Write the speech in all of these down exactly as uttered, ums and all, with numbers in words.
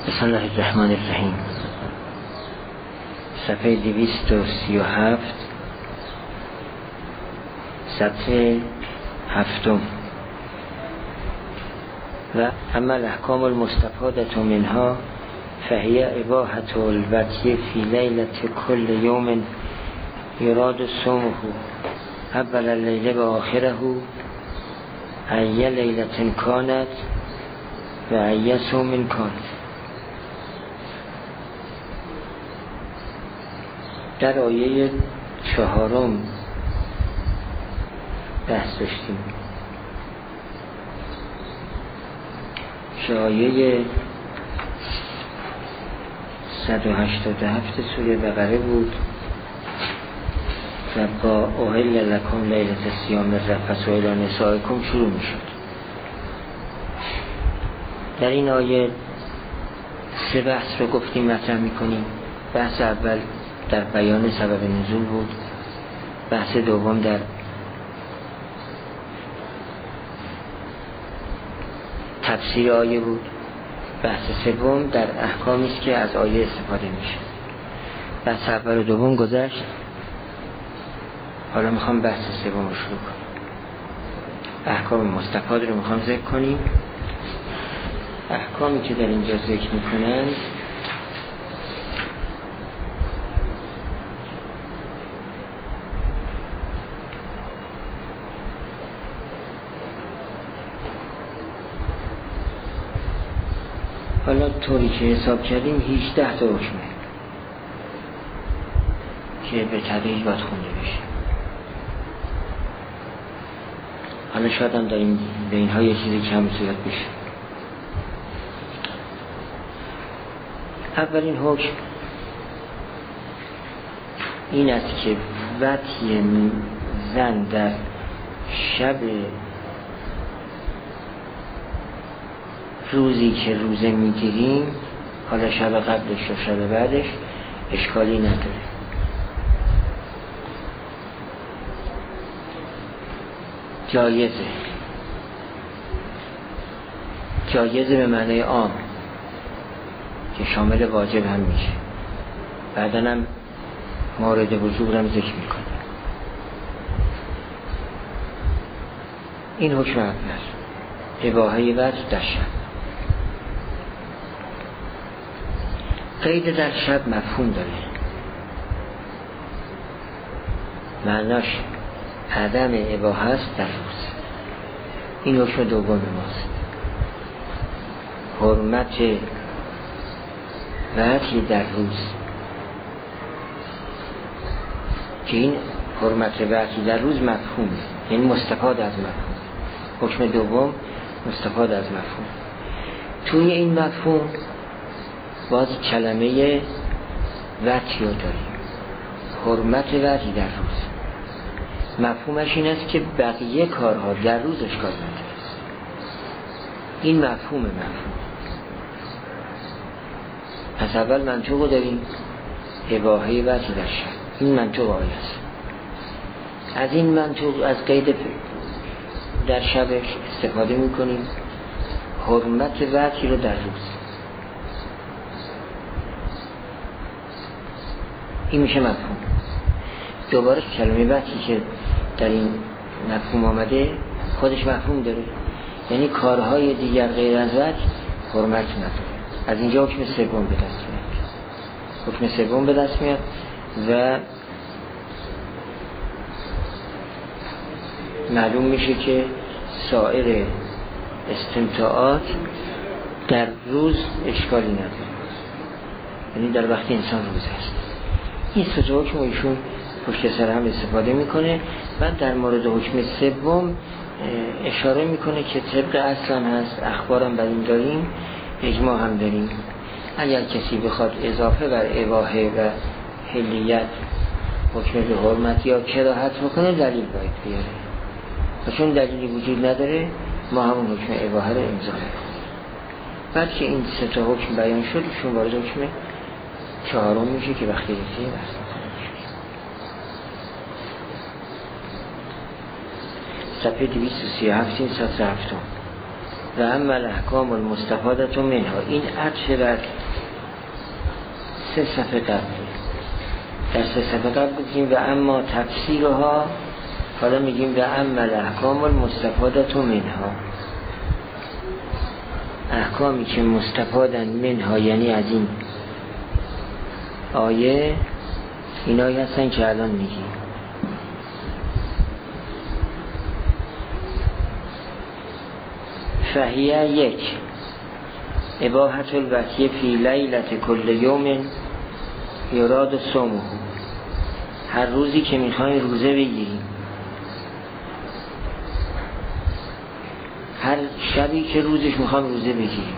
بسم الله الرحمن الرحیم. صفحه دویست و سی و هفت، سطر هفتم. و اما الاحکام المستفادة منها فهی اباحة الوطی فی لیلة کل یوم یراد صومه اول اللیل و آخره ای لیلة کانت و ای صوم کانت. در آیه چهارم بحث داشتیم که آیه صد و هشتاد و هفت سوره بقره بود و با احل لکم لیلة الصیام الرفث الی نسائکم شروع می شد. در این آیه سه بحث رو گفتیم مطرح می کنیم. بحث اول در بیان سبب نزول بود، بحث دوم در تفسیر آیه بود، بحث سوم در احکامی است که از آیه استفاده میشه. بحث اول و دوم گذشت، حالا میخوام بحث سوم رو شروع کنم. احکام مستفاد رو میخوام ذکر کنیم. احکامی که در اینجا ذکر میکنند حالا طوری که حساب کردیم هجده تا حکمه که به تدریج باید خونده بشه. حالا شاید هم داریم به اینها یه چیزی کم زیاد بشه. اولین حکم این است که وطی زن در شب روزی که روزه میگیریم، حالا شب قبلش و شب بعدش، اشکالی نداره. جایزه جایزه به معنی عام که شامل واجب هم میشه. بعدن هم مورد وجوب هم ذکر میکنه. این حکم اول، اباحه وطی در شب. قید در شب مفهوم داره، معناش عدم اباحه است در روز. این حکم دوم ماست. حرمت وطی در روز که این حرمت وطی در روز مفهومه، یعنی مستفاد از مفهوم. حکم دوم مستفاد از مفهوم. توی این مفهوم باز کلمه وطی رو داریم، حرمت وطی در روز. مفهومش این است که بقیه کارها در روز اشکال نداره. این مفهوم مفهوم پس اول منطق رو داریم، اباحه وطی در شب. این منطق آیه است. از این منطق، از قید در شبش استفاده میکنیم، حرمت وطی رو در روز. این میشه مفهوم. دوباره کلمه وطی که در این مفهوم آمده خودش مفهوم داره، یعنی کارهای دیگر غیر از وطی حرمت نداره. از اینجا حکم سوم به دست میاد. حکم سوم به دست میاد و معلوم میشه که سایر استمتاعات در روز اشکالی نداره، یعنی در وقتی انسان روز هست. این سه تا حکم ایشون پشت سر هم استفاده میکنه و در مورد حکم سوم اشاره میکنه که طبق اصلا هست، اخبارم بر این داریم، اجماع هم داریم. اگر کسی بخواد اضافه بر اباحه و حلیت حکم به حرمت یا کراهت بکنه دلیل باید بیاره. و چون دلیلی وجود نداره ما همون حکم اباحه رو امضا میکنیم. بعد که این سه تا حکم بیان شد چون وارد حکم چهارم میشه که وقتی رسیه بحث میکنه. صفحه دویست و سی و هفت، سطر هفتم. و اما الاحکام المستفاده منها، این عطف بر سه صفحه قبل. در سه صفحه قبل گفتیم و اما تفسیرها، حالا میگیم و اما الاحکام المستفاده منها، احکامی که مستفادن منها یعنی از این آیه، اینایی هستن که الان میگیم. فهیه یک اباحت الوطیه فی لیلت کل یوم یراد صومه، هر روزی که میخوایم روزه بگیریم، هر شبی که روزش میخوایم روزه بگیریم،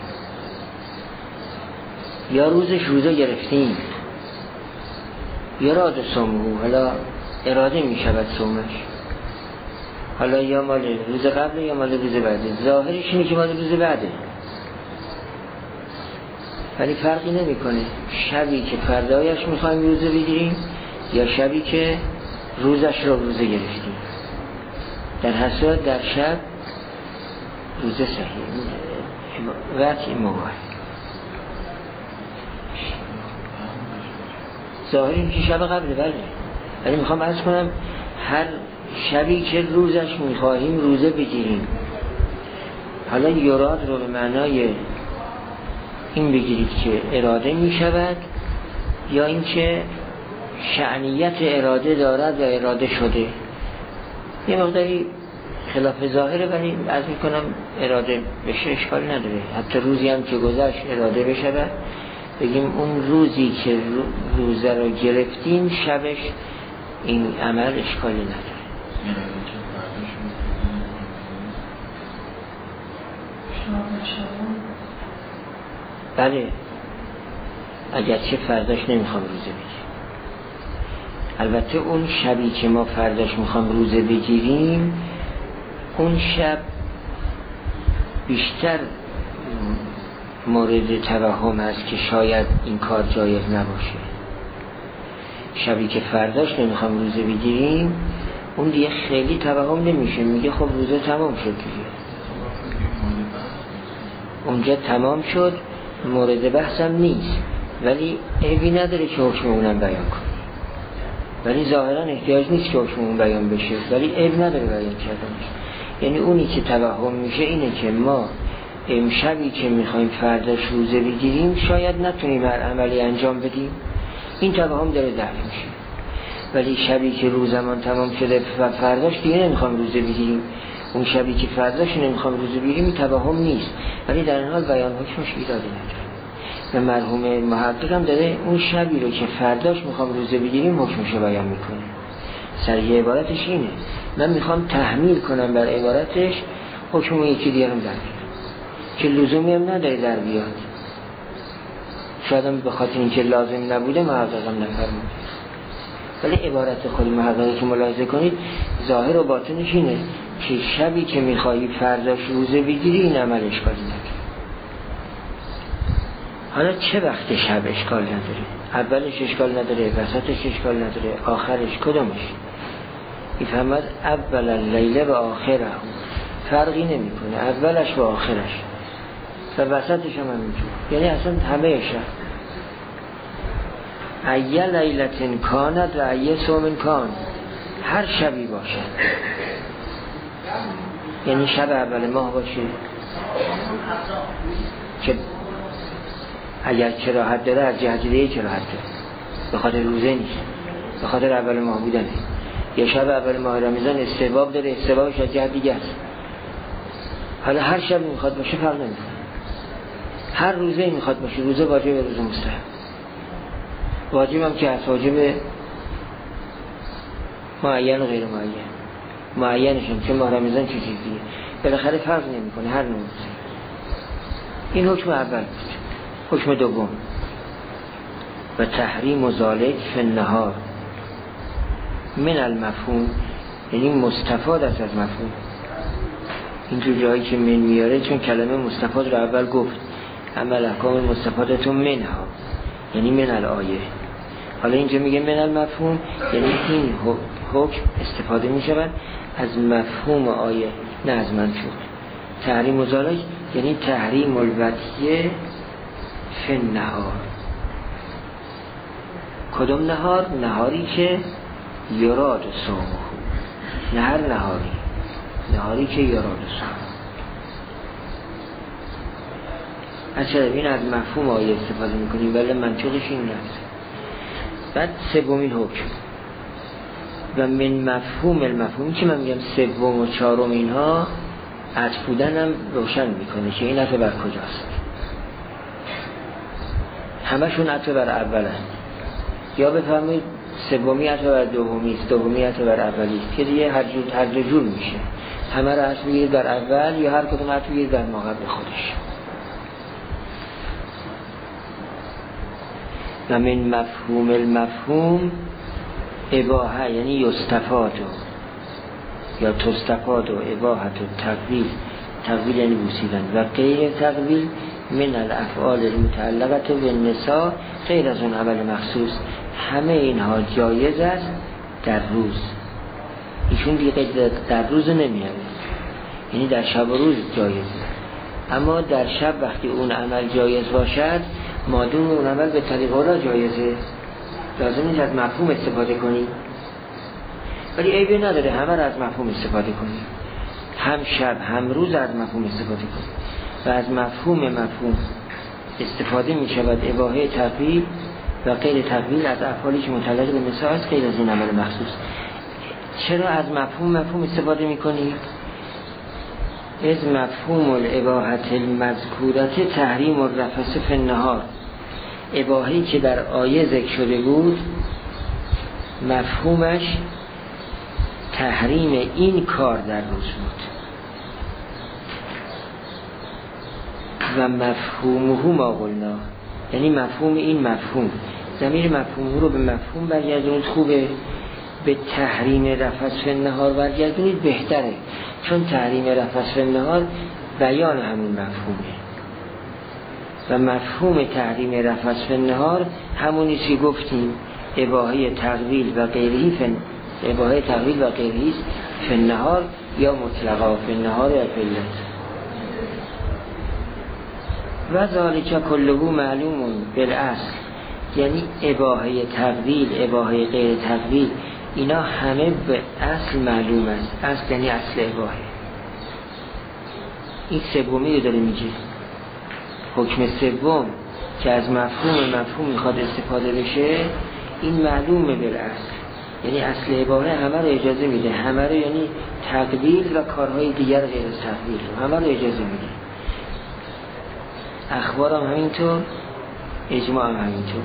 یا روزش روزه گرفتیم یراد صومه، حالا اراده میشود صومش، حالا یا مال روز قبل یا مال روز بعده، ظاهرش اینه که مال روز بعده، ولی فرقی نمیکنه شبی که فردایش میخوایم روزه بگیریم یا شبی که روزش رو روزه گرفتیم، در هر صورت در شب روزه صحیح وقت این موقع ظاهر این که شب قبل بله، ولی میخوام عرض کنم هر شبی که روزش میخواهیم روزه بگیریم، حالا یراد رو به معنای این بگیرید که اراده میشود یا این که شأنیت اراده دارد و اراده شده، یه مقداری خلاف ظاهره، ولی عرض میکنم اراده بشه اشکال نداره، حتی روزی هم که گذشت اراده بشود، بگیم اون روزی که روزه رو گرفتیم شبش این عمل اشکالی نداره. بله اگرچه فرداش نمیخوام روزه بگیریم، البته اون شبی که ما فرداش میخوام روزه بگیریم اون شب بیشتر مورد توهم است که شاید این کار جایز نباشه. شبی که فرداش نمیخوام روزه بگیریم اون دیگه خیلی توهم نمیشه، میگه خب روزه تمام شد دیگه، اونجا تمام شد، مورد بحثم نیست، ولی عیبی نداره که حکم اونم بیان کنه، ولی ظاهرا احتیاج نیست که حکم اون بیان بشه، ولی عیب نداره بیان کردنش. یعنی اونی که توهم میشه اینه که ما امشبی که میخوایم فرداش روزه بگیریم شاید نتونیم هر عملی انجام بدیم، این توهم داره دفع میشه، ولی شبی که روزمان تمام شده و فرداش دیگه نمیخوام روزه بگیریم، اون شبی که فرداش نمیخوام روزه بگیریم این توهم نیست، ولی در این حال بیان حکمش ایرادی نداره. و مرحوم محقق هم داره اون شبی رو که فرداش میخوام روزه بگیریم حکمش بیان میکنه. سریع عبارتش اینه، من میخوام تحمیل کنم بر عبارتش حکم اون یکی دیگرم در بیاد که لزومی هم نداره در بیاد، شاید هم به خاطر اینکه لازم نبوده محقق هم نفرموده، ولی عبارت خود محققی که ملاحظه کنید ظاهر و باطنش اینه که شبی که میخوایی فرداش روزه بگیری این عمل اشکالی نداره. حالا چه وقت شب اشکال نداره؟ اولش اشکال نداره، وسطش اشکال نداره، آخرش کدومش؟ میفهمد اول اللیله و آخره فرقی نمی کنه، اولش و آخرش و وسطش هم همینجور، یعنی اصلا همه شب ایه لیلتن کاند و ایه صومن کان، هر شبی باشه، یعنی شب اول ماه باشه که اگر کراهت داره از جهت دیگه کراهت داره، به خاطر روزه نیست، به خاطر اول ماه بودنه، یا شب اول ماه رمضان استحباب داره، استحبابش از جهت دیگه است. حالا هر شب میخواد باشه فرق نمیکنه، هر روزه میخواد باشه، روزه واجب و روزه مستحب، واجب هم که از واجب معین و غیر معین، معینش هم که ماه رمضان چه چیزیه، بالاخره فرق نمیکنه هر نوع. این حکم اول بود. حکم دوم و تحریم و ذالک فی النهار من المفهوم، یعنی مستفاد است از مفهوم. اینجور جایی که من میاره چون کلمه مستفاد رو اول گفت، اما الاحکام مستفادتون منها یعنی من الآیه، حالا اینجا میگه من المفهوم یعنی این حکم استفاده میشود از مفهوم آیه نه از منطوق. تحریم و ذالک یعنی تحریم الوطیه فی النهار. کدوم نهار؟ نهاری که یراد صومه، نه هر نهاری، نهاری که یراد صومه. اچه این از مفهوم آیه استفاده میکنیم ولی منطقش این نیست. بعد سومین حکم و من مفهوم المفهومی که من میگم سوم و چهارم اینها عطف بودن هم روشن میکنه که این عطف بر کجاست. همشون عطف بر اول هست. یا بفهمید سومی عطف بر دومی است، دومی عطف بر اولی است که دیگه هر جور هر دو جور میشه. همه را عطف بگیرید بر اول یا هر کدوم عطف بگیرید بر ما قبل خودش. و من مفهوم المفهوم اباحه یعنی یستفاد یا تستفاد و اباحت و تقویل. تقویل یعنی بوسیدن. و غیر تقویل من الافعال المتعلقه بالنساء غیر از اون عمل مخصوص. همه اینها جایز است در روز. ایشون دیگه در روز نمیاره، یعنی در شب و روز جایزه. اما در شب وقتی اون عمل جایز باشد، مادون اون عمل به طریق اولا جایزه، لازم نیست از مفهوم استفاده کنی. ولی عیبی نداره همه را از مفهوم استفاده کنی، هم شب هم روز از مفهوم استفاده کنی. و از مفهوم مفهوم استفاده می شود اباحه تقویل و غیر تقویل از افعالی که متعلق به نساء است غیر از این عمل مخصوص. چرا از مفهوم مفهوم استفاده می کنی؟ از مفهوم الاباحت المذکورت تحریم الرفث فی النهار. اباحه‌ای که در آیه ذکر شده بود مفهومش تحریم این کار در روز بود و مفهومه ما قلنا، یعنی مفهوم این مفهوم، ضمیر مفهوم رو به مفهوم برگردونید خوبه، به تحریم رفث فی النهار برگردونید بهتره، چون تحریم رفث فی النهار بیان همون مفهومه و مفهوم تحریم رفث فی النهار همونی که گفتیم اباحه تقویل و غیرهی فن اباحه تقویل و غیرهی فی النهار یا مطلقا فی النهار یا فی الليل. و ذالک کله معلوم بالاصل، یعنی اباحه تقویل اباحه غیر تقویل اینا همه به اصل معلوم است. اصل یعنی اصل اباحه. این سومی رو داره میگه. حکم سوم که از مفهوم مفهوم میخواد استفاده بشه این معلومه بالاصل، یعنی اصل اباحه همه رو اجازه میده، همه رو یعنی تقویل و کارهای دیگر غیر از تقویل همه رو اجازه میده. اخبار هم همینطور، اجماع هم همینطور.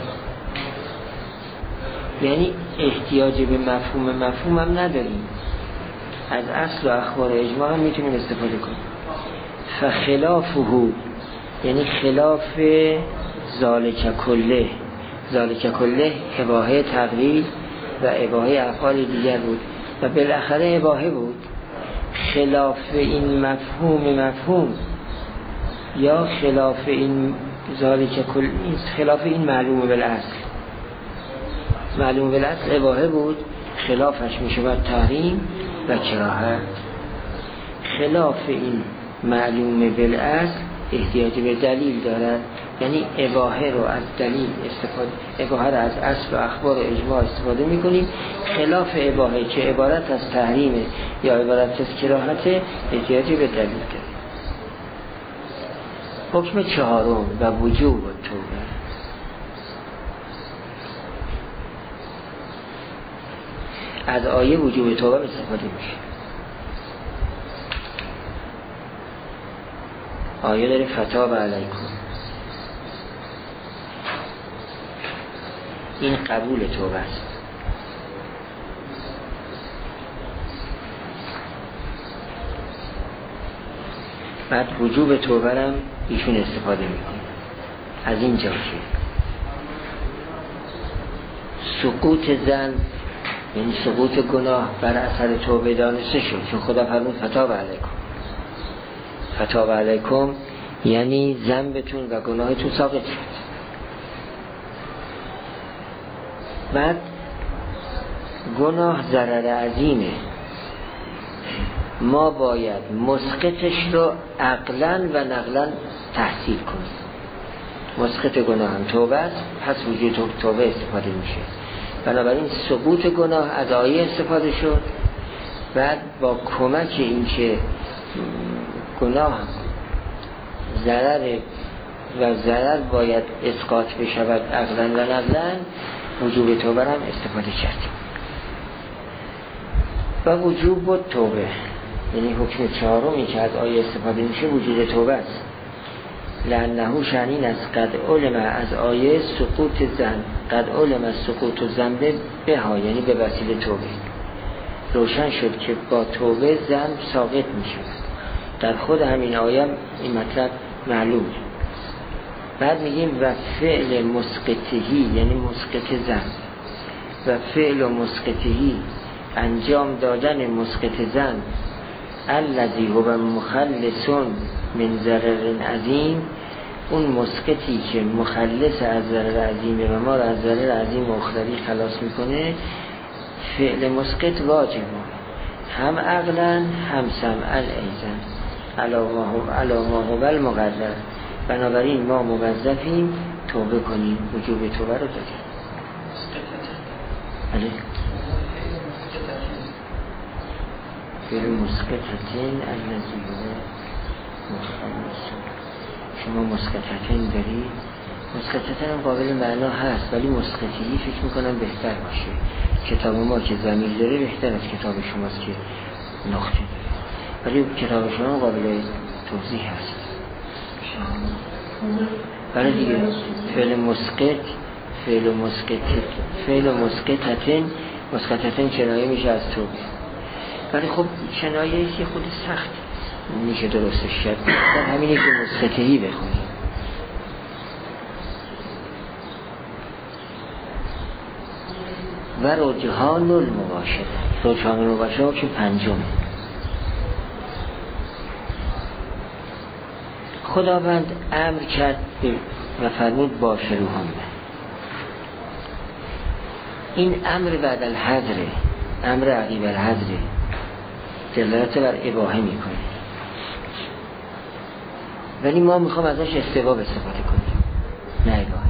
یعنی احتیاج به مفهوم مفهوم هم نداریم، از اصل و اخبار و اجماع هم میتونیم استفاده کنیم. فخلافه یعنی خلاف ذالک کله، ذالک کله اباحه تقویل و اباحه افعال دیگر بود و بالاخره اباحه بود. خلاف این مفهوم مفهوم یا خلاف این ذالک کل، خلاف این معلوم بالاصل، معلوم بالاصل اباحه بود، خلافش میشود تحریم و کراهت. خلاف این معلوم بالاصل احتیاج به دلیل دارد، یعنی اباحه رو از دلیل استفاده، اباحه رو از اصل و اخبار و اجماع استفاده میکنیم. خلاف اباحه که عبارت از تحریم یا عبارت از کراهت احتیاج به دلیل دارد. حکم چهارم و وجوب توبه. از آیه وجوب توبه استفاده میشه. آیه داره فتاب علیکم، این قبول توبه است. بعد وجوب توبه هم ایشون استفاده میکنه از این جا که سقوط زن یعنی سقوط گناه بر اثر توبه دانسته شد، چون خدا فرمود فتاب علیکم. فتاب علیکم یعنی ذنبتون و گناهتون ساقط شد. بعد گناه ضرر عظیمه، ما باید مسقطش رو عقلاً و نقلاً تحصیل کنیم. مسقط گناه هم توبه است، پس وجود توبه استفاده میشه. بنابراین سقوط گناه از آیه استفاده شد، بعد با کمک این که گناه ضرر و ضرر باید اسقاط بشود عقلاً و نقلاً، وجوب توبه هم استفاده کرد. و وجوب بود توبه، یعنی حکم چهارمی که از آیه استفاده میشه وجود توبه است. لأنه شأنین از قد علم، از آیه سقوط زن، قد علم از سقوط و ذنب بها، یعنی به وسیله توبه روشن شد که با توبه ذنب ساقط میشه. در خود همین آیه این مطلب معلوم. بعد میگیم و فعل مسقطهی، یعنی مسقط ذنب، و فعل و مسقطهی، انجام دادن مسقط ذنب، الذی هو مخلص من ضرر عظیم، اون مسقطی که مخلص از ضرر عظیمه و ما را از ضرر عظیم و اخروی خلاص میکنه، فعل مسقط واجبه، هم عقلا هم سمعا ایضا علی ما هو المقرر. بنابراین ما موظفیم توبه کنیم، وجوب توبه رو داریم. علی فعل مسقطتین الذی هو مخلص. شما مسقطتین دارید، مسقطتین هم قابل معنا هست، ولی مسقطی فکر میکنم بهتر باشه. کتاب ما که ضمیر داره بهتر از کتاب شماست که نقطه داره، ولی کتاب شما قابل توضیح هست. برای دیگه فعل مسقط، فعل مسقط، فعل مسقطتین، مسقطتین کنایه میشه از توبه، ولی خب کنایه یه خود سخت میشه درستش کرد. در همینه که مسقطهی بخونیم. و رجحان المباشره، رجحان المباشره که پنجم، خداوند امر کرد و فرمود باشروهن. این امر بعد الحظر، امر عقیب الحظر، دلالت بر اباحه میکنه، ولی ما میخوام ازش استحباب استفاده کنیم، نه اباحه.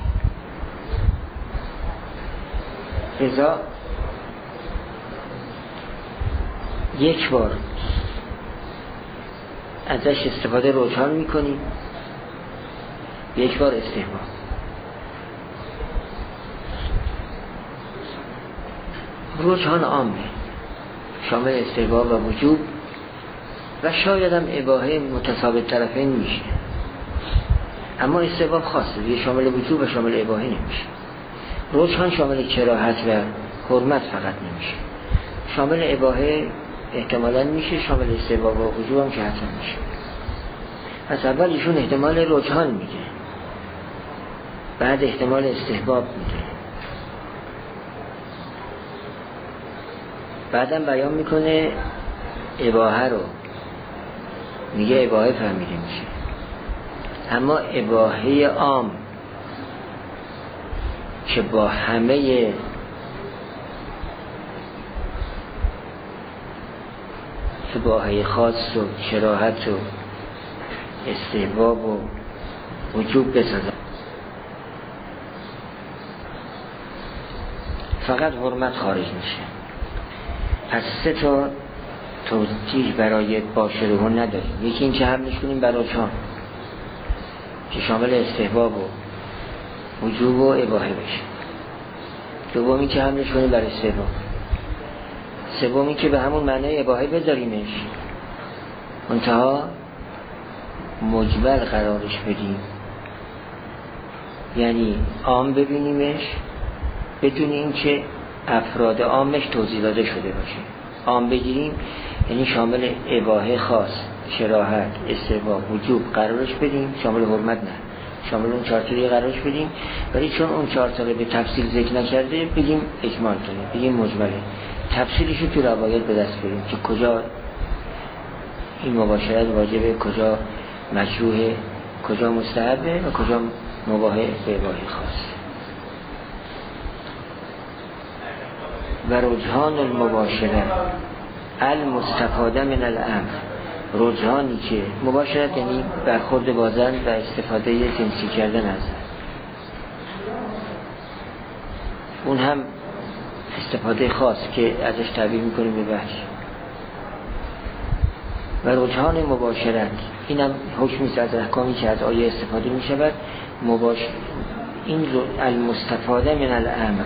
لذا یک بار ازش استفاده رجحان میکنیم، یک بار استحباب. رجحان عامه، شامل استحباب و وجوب و شاید هم اباحه متساوی طرفین میشه، اما استحباب خاصه، یه شامل وجوب و شامل اباحه نمیشه. رجحان شامل کراهت و حرمت فقط نمیشه، شامل اباحه احتمالاً میشه، شامل استحباب و وجوب هم که حتما میشه. پس اول ایشون احتمال رجحان میده، بعد احتمال استحباب میده، بعدم بیان میکنه اباحه رو، میگه اباحه فهمیده میشه. اما اباحه عام که با همه اباحه خاص و کراهت و استحباب و وجوب بسازه، فقط حرمت خارج میشه. پس سه تا توجیه برای باشروهن نداریم. یکی این که حملش کنیم برای چان که شامل استحباب و وجوب و اباحه بشه، دومی که حملش کنیم برای استحباب، سومی که به همون معنی اباحه بذاریمش، منتها مجمل قرارش بدیم، یعنی عام ببینیمش بدون این که افراد عامش توضیح داده شده باشه. عام بگیریم یعنی شامل اباحه خاص، کراهت، استحباب، وجوب قرارش بدیم، شامل حرمت نه، شامل اون چهار تا قرارش بدیم، ولی چون اون چهار تا به تفصیل ذکر نکرده بگیم اجمال کنیم، بگیم مجمله، تفصیلش رو تو روایت به دست بریم که کجا این مباشرت واجبه، کجا مشروعه، کجا مستحبه و کجا مباحه به اباحه خاص. و رجحان المباشره، المستفاده من الامر، رجحانی که مباشرت یعنی برخورد با زن و استفاده جنسی کردن از زن، اون هم استفاده خاص که ازش تعبیر میکنیم به وحش. و رجحان مباشرت اینم حکمی است از احکامی که از آیه استفاده میشود. مباش... این المستفاده من الامر،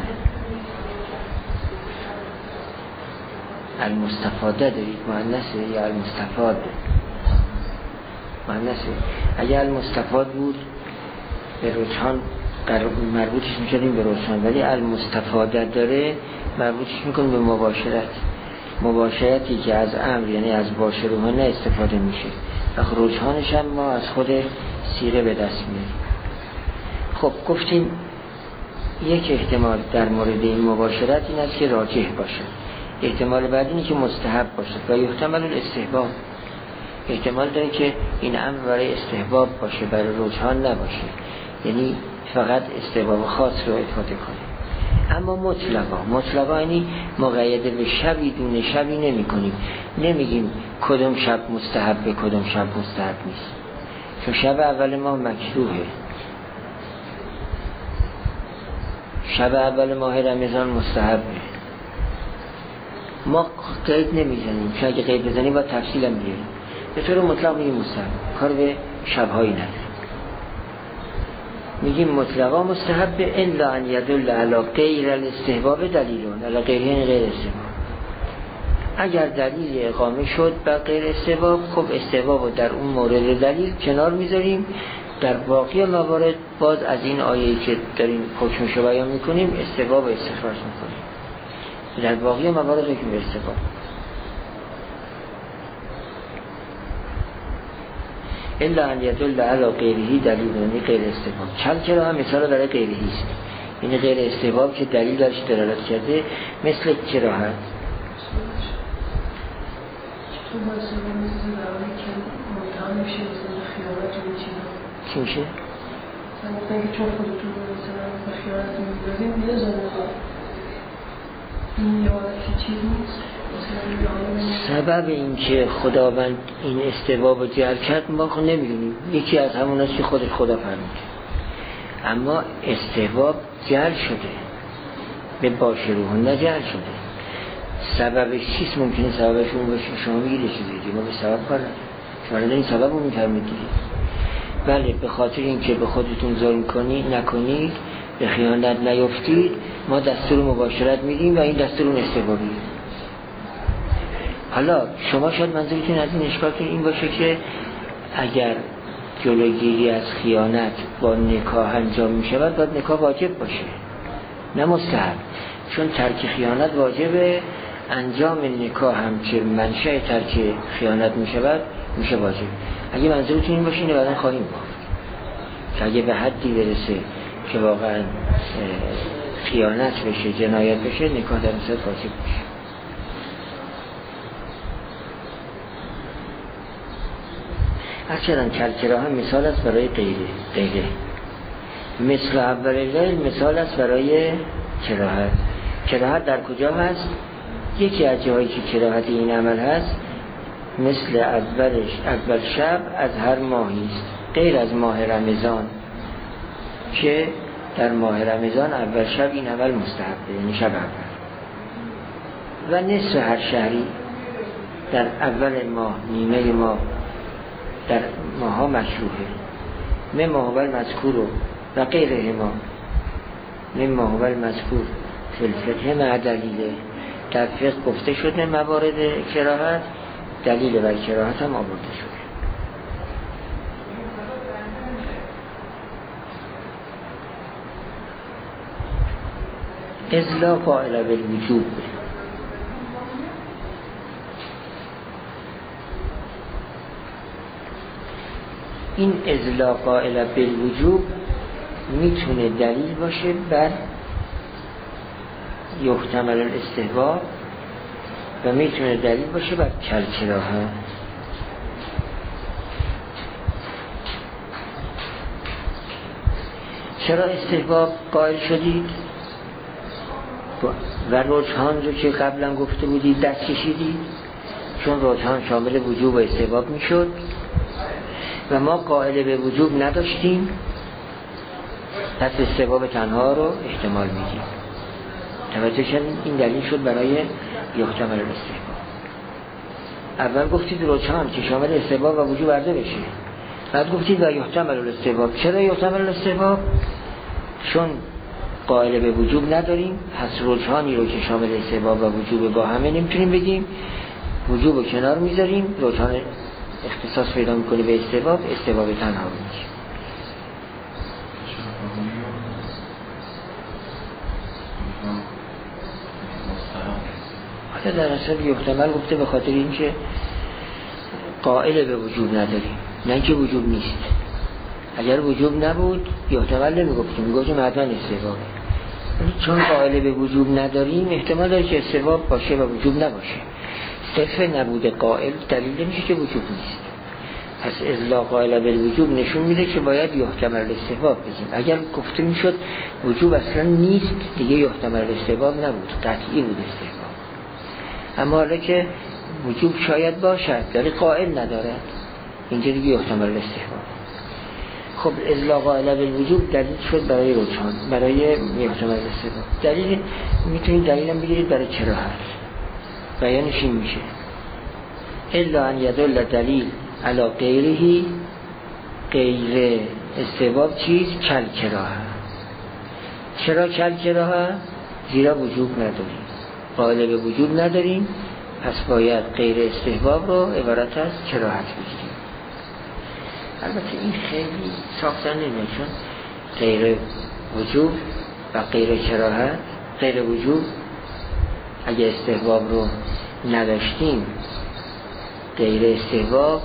المستفاده دارید مؤنثه یا المستفاد مؤنثه؟ اگر المستفاد بود به رجحان مربوطش میکنیم به رجحان، ولی المستفاده داره مربوطش میکنیم به مباشرت، مباشرتی که از امر یعنی از باشروحانه استفاده میشه و رجحانش هم ما از خود سیره به دست میاریم. خب گفتیم یک احتمال در مورد این مباشرت این است که راجح باشه، احتمال بعد اینه که مستحب باشه و یحتمل الاستحباب، احتمال داره که این امر برای استحباب باشه برای رجحان نباشه، یعنی فقط استحباب خاص رو افاده کنه. اما مطلقا مطلقا یعنی مقید به شبی دونه شبی نمی کنیم، نمیگیم کدوم شب مستحب کدوم شب مستحب نیست، چون شب اول ماه مکروهه، شب اول ماه رمضان مستحبه، ما قید نمیزنیم، چون اگه قید بزنیم با تفصیل هم بیاریم، به طور مطلق میگیم مستحب، کار به شبهایی نداره، میگیم مطلقا مستحب الا ان یدل علی غیر الاستحباب دلیلون، علی غیر غیر استحباب. اگر دلیل اقامه شد بر غیر استحباب، خب استحباب رو در اون مورد دلیل کنار میذاریم، در باقی موارد باز از این آیه‌ای که داریم حکمش رو بیان میکنیم استحباب استخراج میکنیم، در باقی موارد حکم به استحباب. الا ان یدل علی غیره دلیل، یعنی غیر استحباب. چل کرا هم مثال برای غیره است، یعنی غیر استحباب که دلیل داشت دلالت کرده، مثل کراهت. چی میشه؟ چون خودتون به خیانت می‌داریم یه زنده این یه حالت چیز نیست. سبب این که خداوند این استحباب رو جعل کرد ما خود نمیدونیم، یکی از همون است که خود خدا فرمود، اما استحباب جعل شده به باشروح نجعل شده. سببش چیست؟ ممکنه سببش اون باشه شما میگید چیزی ما به سبب کار نداریم، شما این سبب رو میفرمید. بله به خاطر اینکه به خودتون ظلم کنی نکنید، به خیانت نیفتید، ما دستور مباشرت میدیم و این دستور اون استحبابیه. حالا شما شاید منظورتون از این اشکال کنید این باشه که اگر جلوگیری از خیانت با نکاح انجام می شود باید نکاح واجب باشه نه مستحب، چون ترک خیانت واجبه، انجام نکاح هم که منشأ ترک خیانت می شود میشه واجب. اگه منظورتون این باشه اینه بعدا خواهیم گفت که اگه به حدی برسه که واقعا خیانت بشه جنایت بشه نکاح در مثل واجب بشه. اصلا کلکراه هم مثال است برای غیره غیره مثل اول لیل مثال است برای کراهت. کراهت در کجا هست؟ یکی از جاهایی که کراهت این عمل هست مثل اولش اول شب از هر ماهی است غیر از ماه رمضان که در ماه رمضان اول شب این عمل مستحبه، یعنی شب اول. و نصف هر شهری در اول ماه نیمه ماه در ماها مشروعه، من ماهول مذکور و غیره ما من ماهول مذکور فی الفقه مع دلیله. در فقه گفته شده موارد کراهت، دلیل بر کراهت هم آورده شده. ازلا قائل بالوجوب، این ازلا قائل بالوجوب میتونه دلیل باشه بر یحتمل الاستحباب و میتونه دلیل باشه بر کلکراهه. چرا استحباب قائل شدید و رجحان رو که قبلا گفته بودید دست کشیدید؟ چون رجحان شامل وجوب و استحباب میشد و ما قائل به وجوب نداشتیم، پس استحباب تنها رو احتمال میدیم. توجه کردین؟ این دلیل شد برای یحتمل الاستحباب. اول گفتید رجحان که شامل استحباب و وجوب عرضه بشه، بعد گفتید و یحتمل الاستحباب. چرا یحتمل الاستحباب؟ چون قائل به وجوب نداریم، پس رجحانی رو که شامل استحباب و وجوب با همه نمیتونیم بگیم، وجوب رو کنار میذاریم، رجحان اختصاص پیدا میکنه به استحباب، استحباب تنها رو میگیم. حتی در اصل یحتمل گفته به خاطر اینکه قائل به وجوب نداریم، نه اینکه وجوب نیست. اگر وجوب نبود یحتمل نمیگفتیم، میگفتیم حتما استحبابه. چون قائل به وجوب نداریم احتمال داره که استحباب باشه و وجوب نباشه. صرف نبود قائل دلیل نمیشه که وجوب نیست. پس الا قائل به وجوب نشون میده که باید یحتمل استحباب بگیم. اگر گفته میشد وجوب اصلا نیست دیگه یحتمل استحباب نبود، قطعی بود استحباب. اما حالا که وجوب شاید باشد ولی قائل نداره، اینجا دیگه یحتمل استحباب. خب الا قائل به وجوب دلیل شد برای رجحان، برای یحتمل استحباب. دلیل میتونید دلیلم بگیرید برای کراهت. بیانش این میشه الا ان یدل دلیل علی غیره، غیر استحباب چیز کل کراهه. چرا کل کراهه؟ زیرا وجوب نداریم، قائل به وجوب نداریم، پس باید غیر استحباب رو عبارت از کراهت بگیریم. البته این خیلی ساختن نمیشه، چون غیر وجوب و غیر کراهت، غیر وجوب اگه استحباب رو نداشتیم، غیر استحباب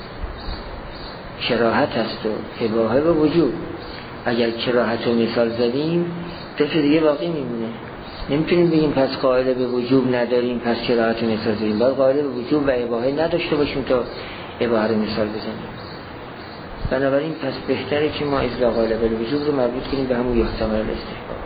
کراهت هست و اباحه و وجوب. اگر کراهت رو مثال زدیم دو تا دیگه باقی میمونه، نمیتونیم بگیم پس قائل به وجوب نداریم پس کراهت رو مثال زدیم. باید قائل به وجوب و اباحه نداشته باشیم تا اباحه رو مثال بزنیم. بنابراین پس بهتره که ما اصلا قائل به وجوب رو مربوط کنیم به همون یحتمل الاستحباب.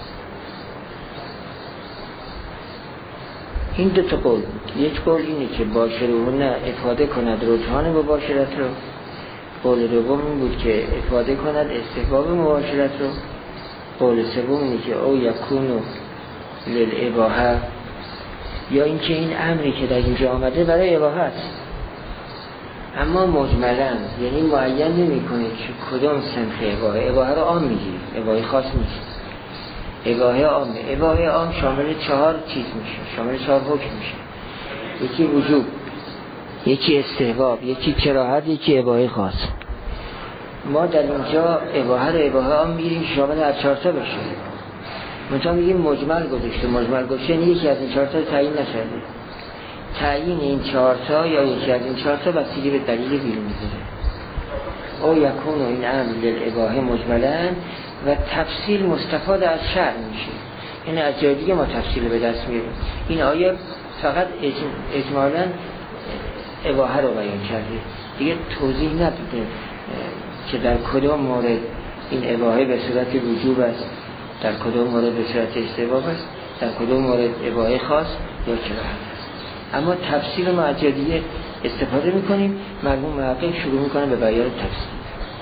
این دو تا قول بود. یک قول اینه که باشره نه افاده کند رجحان مباشرت رو، قول دوم این بود که افاده کند استحباب مباشرت رو، قول سوم اینه که او یکونو للاباحه، یا اینکه این امری که در اینجا آمده برای اباحه است اما مجملا، یعنی معین نمی کنه که کدام سنخ اباحه. اباحه رو عام میگیره، اباحه خاص نیست. اباحه عامه. اباحه عام شامل چهار چیز میشه، شامل چهار حکم میشه. یکی وجوب، یکی استحباب، یکی کراهت، یکی اباحه خاص. ما در اینجا اباحه رو اباحه عام میگیریم شامل هر چهار تا بشه. منتها میگیم مجمل گذاشته. مجمل گذاشته یعنی یکی از این چهار تا تعیین نشده. تعیین این چهار تا یا یکی از این چهار تا بستگی به دلیل بیرون میذاره. او یکون و این امر للاباحه مجملا و تفصیل مستفاد از شرع میشه. یعنی از جای دیگه ما تفصیل به دست میاریم. این آیه فقط اجمالا اباحه رو بیان کرده، دیگه توضیح نداده که در کدام مورد این اباحه به صورت وجوب است، در کدام مورد به صورت استحباب است، در کدام مورد اباحه خاص یا کراهت است. اما تفصیل ما از جای دیگه استفاده میکنیم. مرحوم محقق شروع میکنه به بیان تفصیل.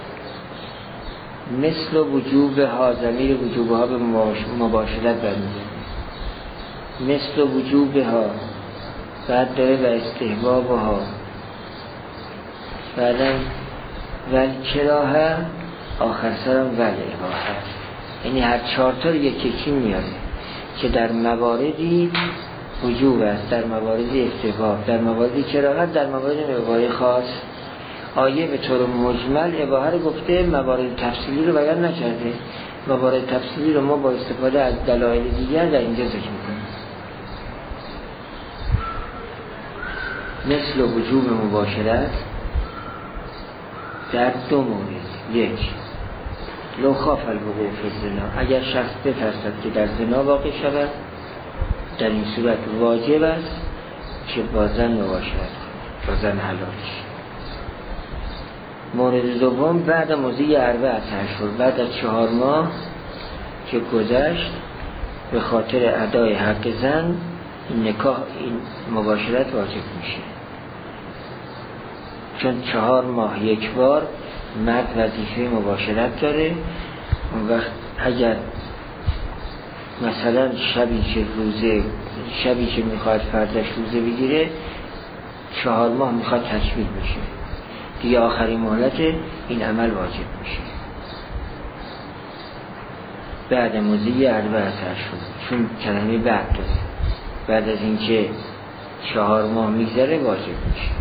مثل وجوب ها، ضمیر وجوب ها به مباشرت برمیگرده. مثل وجوب ها، بعد داره و استحباب ها، بعدا ول کراهه، آخر سرم ول اباحه. یعنی هر چهار تا رو یک یکی میاره که در مواردی وجوب است، در مواردی استحباب، در مواردی کراهت، در موارد اباحه خاص. آیه به طور مجمل اباحه رو گفته، موارد تفصیلی رو بیان نکرده. موارد تفصیلی رو ما با استفاده از دلایل دیگر در اینجا ذکر میکنیم. مثل وجوب مباشرت در دو مورد. یک، لو خاف الوقوع فی الزنا، اگر شخص بترسد که در زنا واقع شود، در این صورت واجب است که با زن مباشرت کنه، با زن حلال شد. مورد دوم، بعد مضی اربع اشهر، بعد از چهار ماه که گذشت به خاطر ادای حق زن این نکاح، این مباشرت واجب میشه. چون چهار ماه یک بار مرد وظیفه مباشرت داره. اون وقت اگر مثلا شبی که روزه شبی که میخواد فرداش روزه بگیره چهار ماه میخواد تکمیل بشه دیگه، آخرین مهلت این عمل واجب میشه بعد مضی اربعه اشهر، چون کلمه بعد داره، بعد از اینکه چهار ماه میگذره واجب میشه.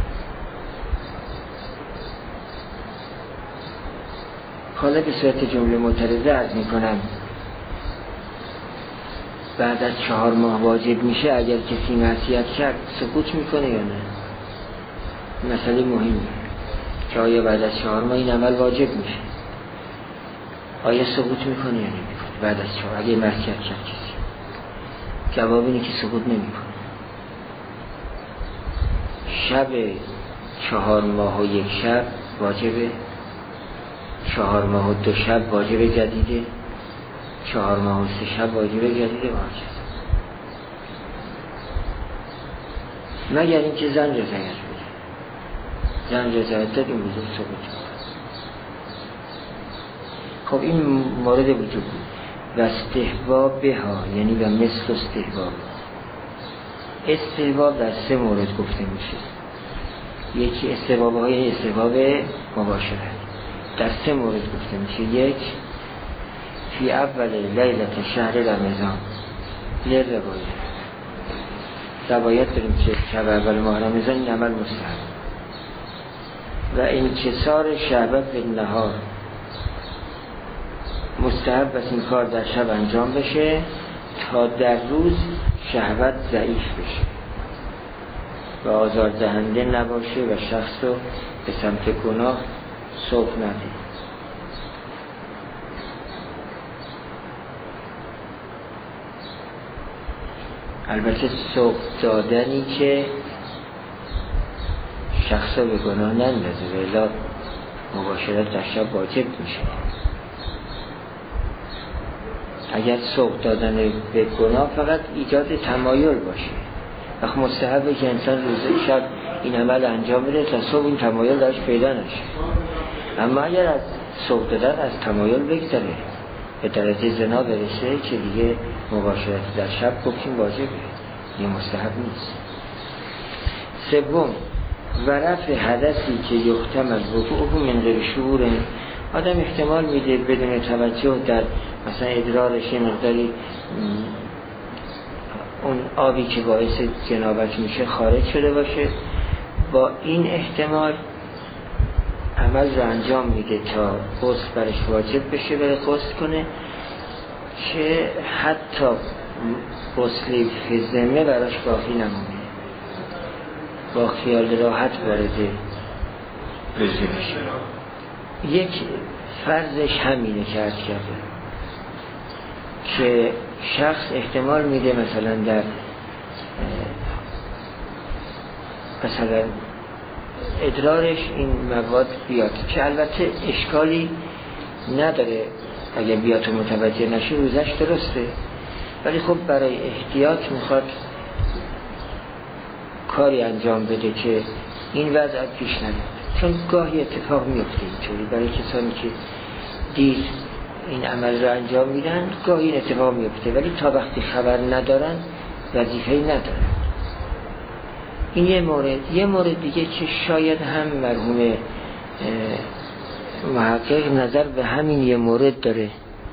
حالا به صورت جمله معترضه عرض میکنم بعد از چهار ماه واجب میشه اگر کسی معصیت کرد سقوط میکنه یا نه؟ مسئله مهمه که آیا بعد از چهار ماه این عمل واجب میشه، آیا سقوط میکنه یا نمیکنه بعد از چهار اگه معصیت کرد کسی؟ جواب اینه که سقوط نمیکنه. شب چهار ماه و یک شب واجبه، چهار ماه و دو شب واجب جدیده، چهار ماه و سه شب واجب جدیده واجب، مگر اینکه زن رضایت بده. زن رضایت داد این وجود ثبوت. خب این مورد وجود بود. و استحباب بها یعنی و مثل استحباب. استحباب در سه مورد گفته میشه. یکی استحباب های استحباب مباشرت در سه مورد گفته میشه. یک فی اول لیلت شهر رمضان یه روایت روایت داریم که شب اول ماه رمضان این عمل مستحب و انکسار شعبت به نهار مستحب است این کار در شب انجام بشه تا در روز شهوت ضعیف بشه و آزار دهنده نباشه و شخص رو به سمت گناه سوق نده. البته سوق دادنی که شخص رو به گناه نندازه و الا مباشرت در شب واجب میشه. اگر سوق دادن به گناه فقط ایجاد تمایل باشه وقت مستحبه که انسان روزه شب این عمل انجام بده تا صبح این تمایل داشت پیدا نشه. اما اگر از سوق دادن از تمایل بگذره به درجه زنا برسه که دیگه مباشرت در شب گفتیم واجبه یه مستحب نیست. سوم و رفع حدثی که یحتمل وقوعه من غیر شعور. آدم احتمال میده بدون توجه در مثلا ادرارش یه مقداری اون آبی که باعث جنابت میشه خارج شده باشه، با این احتمال عمل رو انجام میده تا غسل برش واجب بشه بره غسل کنه که حتی غسل فزمه براش باقی نمونه، با خیال راحت وارد روزه بشه. یک فرضش همینه که عرض کرده که شخص احتمال میده مثلا در مثلا ادرارش این مواد بیاد که البته اشکالی نداره اگر بیاد و متوجه نشه روزش درسته، ولی خب برای احتیاط میخواد کاری انجام بده که این وضع پیش نیاد، چون گاهی اتفاق میفته اینطوری برای کسانی که دیر این عمل رو انجام میدن گاهی این اتفاق میفته، ولی تا وقتی خبر ندارن وظیفه‌ای ندارن. این یه مورد. یه مورد دیگه که شاید هم مرحوم محقق نظر به همین یه مورد داره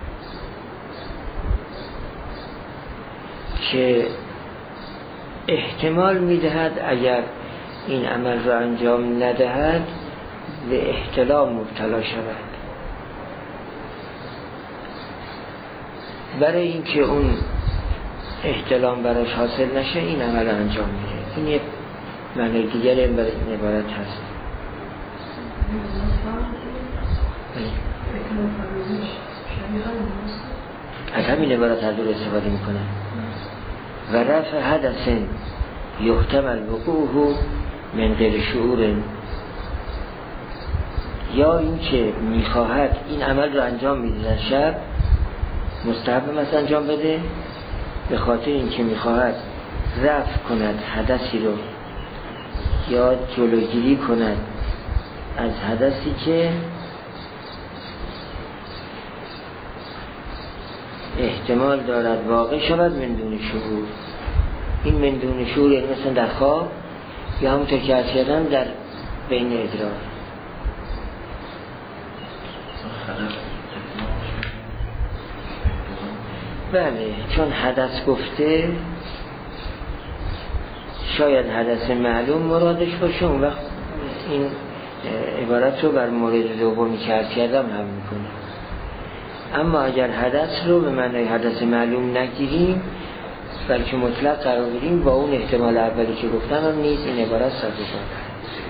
که احتمال میدهد اگر این عمل رو انجام ندهد به احتلام مبتلا شود، برای اینکه اون احتلام براش حاصل نشه این عمل انجام میده. این یک معنی دیگر این برای این عبارت هست. از همین عبارت هر دور استفاده میکنه. و رفع حدث یحتمل وقوعه من غیر شعور، یا این که میخواهد این عمل رو انجام میده در شب مستحب مثلا انجام بده به خاطر این که میخواهد رفع کند حدثی رو یا جلوگیری کند از حدثی که احتمال دارد واقع شود من دون شعور. این من دون شعور یعنی مثلا در خواب یا همونطور که عرض کردم در بین ادراک. بله، چون حدث گفته شاید حدث معلوم مرادش باشه، اون وقت این عبارت رو بر مورد دومی که عرض کردم هم میکنه. اما اگر حدث رو به معنای حدث معلوم نگیریم بلکه مطلق قرار بدیم، با اون احتمال اولی که گفتم هم نیز این عبارت سازگار است.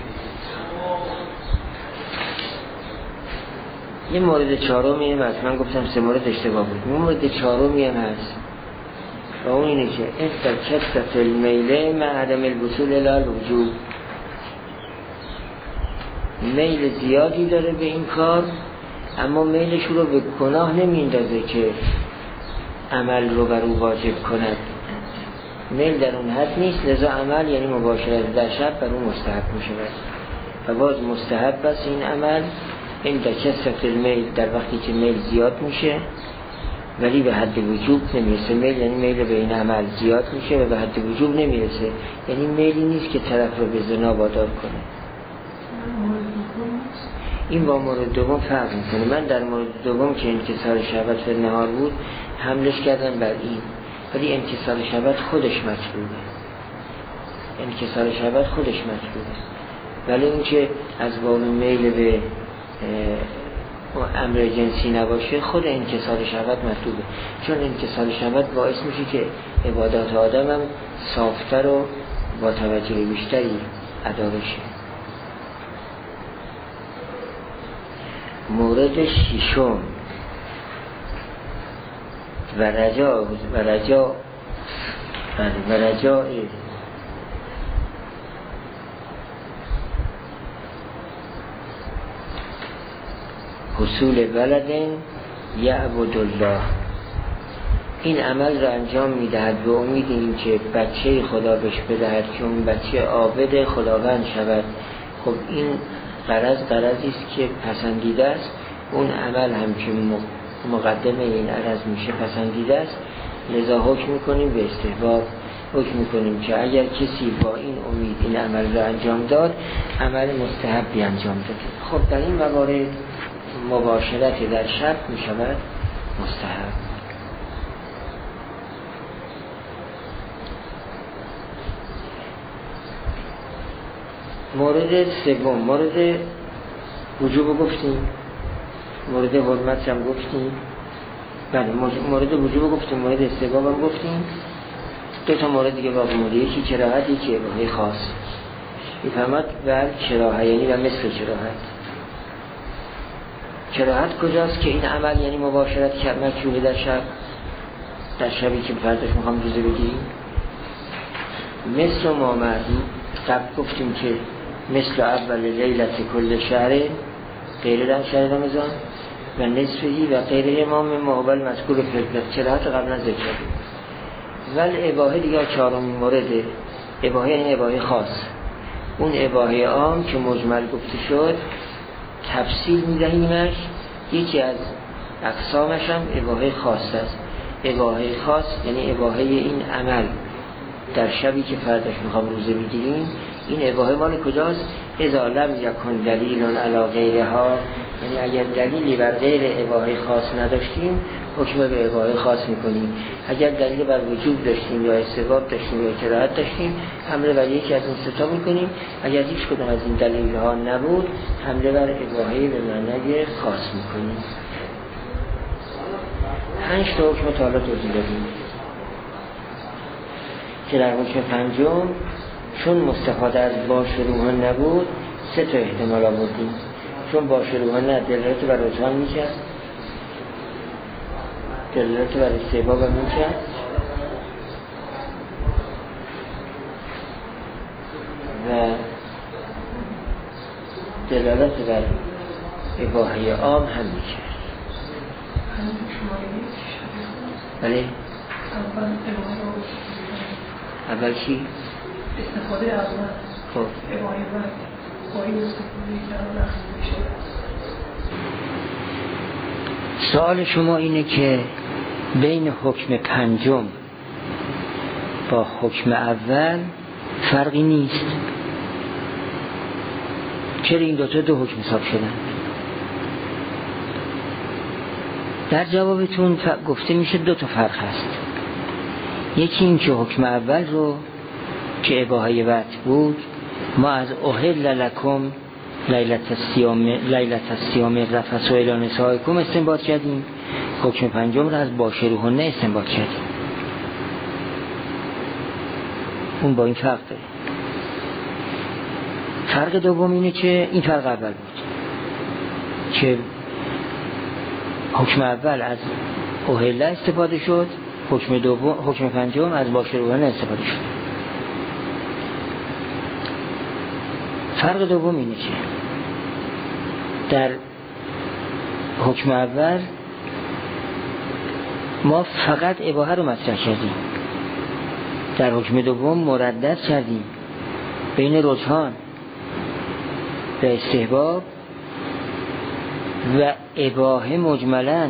یه مورد چهارمی هم هست، من گفتم سه مورد اشتباه بود، یه مورد چهارمی هم هست و اون اینه که افتر کسرت المیله مع عدم الوصول الی الوجوب. میل زیادی داره به این کار، اما میلش رو به گناه نمیندازه که عمل رو بر او واجب کند. میل در اون حد نیست، لذا عمل یعنی مباشرت در شب بر اون مستحب میشه و باز مستحب است این عمل این در کسرت المیل، در وقتی که میل زیاد میشه ولی به حد وجوب نمیرسه. میل یعنی میل به این عمل زیاد میشه و به حد وجوب نمیرسه، یعنی میلی نیست که طرف رو به زنا وادار کنه. این با مورد دوم فرق میکنه. من در مورد دوم که انکسار شهوت فی النهار بود حملش کردم بر این، ولی انکسار شهوت خودش مطلوبه، انکسار شهوت خودش مطلوبه، ولی اون که از باب میل به امر جنسی نباشه خود انکسار شهوت مطلوبه، چون انکسار شهوت باعث میشه که عبادات آدم هم صافتر و با توجه بیشتری ادا بشه. مورد ششم و رجا و رجا و رجا حصول ولد یعبد الله. این عمل را انجام میدهد به امید این که بچه خدا بهش بدهد که اون بچه عابد خداوند شود. خب این غرض غرضی است که پسندیده است، اون عمل هم که مقدم این عرض میشه پسندیده است، لذا حکم میکنیم به استحباب، حکم میکنیم که اگر کسی با این امید این عمل را انجام داد عمل مستحبی انجام داد. خب در این موارد مباشرت در شب میشود مستحب. مورد سوم مورد وجوب گفتیم، مورد حرمت هم گفتیم، بله مورد وجوب گفتیم، مورد استحباب هم گفتیم. دو تا مورد دیگه باقی مونده، یکی کراهت یکی اباحه خاص. میفهمد بر کراهت یعنی و مثل کراهت. کراهت کجاست که این عمل یعنی مباشرت کرد مکروه در شب، در شبی که فرداش میخوام روزه بگیریم. مثل ما معلوم قبل گفتیم که مثل اول لیلت کل شهر غیر در شهر رمضان و نصفهی و غیر امام محبل مذکور فردت. کراهت قبلا ذکر کردیم. ولی اباحه دیگه چهارمین مورده. اباحه یعنی اباحه خاص. اون اباحه عام که مجمل گفته شد تفصیل میدهیمش، یکی از اقسامش هم اباحه خاص است. اباحه خاص یعنی اباحه این عمل در شبی که فرداش میخوام روزه بگیریم. این اباحه مال کجاست؟ اذا لم یکن دلیل علی غیرها، یعنی اگر دلیلی بر غیر اباحه خاص نداشتیم حکم به اباحه خاص میکنیم. اگر دلیل بر وجوب داشتیم یا استحباب داشتیم یا کراهت داشتیم حمله بر یکی از این ستا میکنیم. اگر هیچ کدام از این دلیل ها نبود حمله بر اباحه به معنی خاص میکنیم. پنج تا حکم تا حالا توضیح دادیم که در حکم پنجم چون مستفاده از باش روحان نبود سه تا احتمال آوردیم. چون باش روحان نه دلالت بر رجحان میکرد، دلالت بر استحباب هم میکرد، و دلالت بر اباحه عام هم میکرد. بله اول چی؟ استفاده از خب با این استفاده کردن اخذ میشه. سوال شما اینه که بین حکم پنجم با حکم اول فرقی نیست، چرا این دوتا دو حکم حساب شدن؟ در جوابتون گفته میشه دو تا فرق هست. یکی این که حکم اول رو که اباحه وطء بود ما از احل لکم لیلت الصیام لیلت الصیام الرفث الی نسائکم استنباط کردیم، حکم پنجم رو از باشروهن استنباط کردیم. اون با این فرق داره. فرق دوم اینه که این فرق اول بود که حکم اول از احل استفاده شد، حکم دوم حکم پنجم از باشروهن استفاده شد. فرق دوم اینه که در حکم اول ما فقط اباحه رو مطرح کردیم، در حکم دوم مردد کردیم بین رجحان و استحباب و اباحه مجملاً،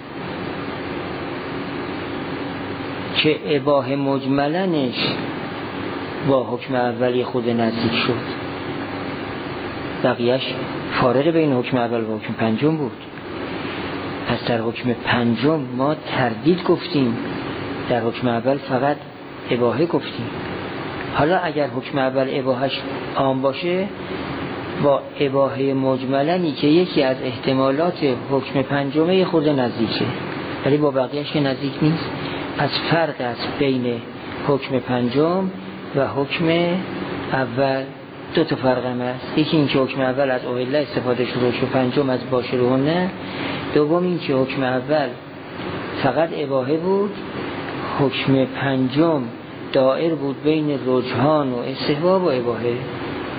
که اباحه مجملنش با حکم اولی خود نزدیک شد، بقیهش فارق بین حکم اول و حکم پنجم بود. پس در حکم پنجم ما تردید گفتیم، در حکم اول فقط اباحه گفتیم. حالا اگر حکم اول اباحهش عام باشه با اباحه مجملنی که یکی از احتمالات حکم پنجمه خود نزدیکه ولی با بقیهش که نزدیک نیست، پس فرق است بین حکم پنجم و حکم اول. دو تا فرق هم هست، یکی این که حکم اول از احل استفاده شد، حکم پنجم از باشروهن. دوم این که حکم اول فقط اباحه بود، حکم پنجم دائر بود بین رجحان و استحباب و اباحه.